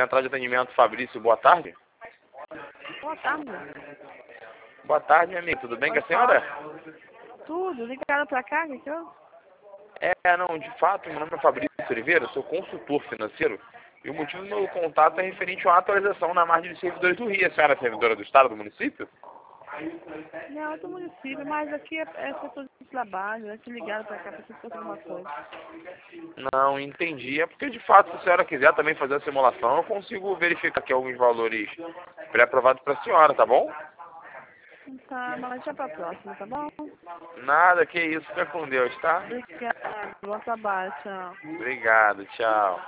Central de Atendimento Fabrício, boa tarde. Boa tarde. Boa tarde, minha amiga. Tudo bem com a senhora? Tudo, ligaram pra cá, que eu? Não, de fato, meu nome é Fabrício Oliveira, eu sou consultor financeiro e o motivo do meu contato é referente a uma atualização na margem de servidores do Rio. A senhora é servidora do Estado, do município? Não, eu do município, mas aqui é setor de trabalho, é que ligaram pra cá pra se fosse alguma coisa. Não, entendi. É porque, de fato, se a senhora quiser também fazer a simulação, eu consigo verificar aqui alguns valores pré-aprovados para a senhora, tá bom? Tá, mas já pra próxima, tá bom? Nada, que isso. Fica com Deus, tá? Obrigada, bom trabalho, tchau. Obrigado, tchau.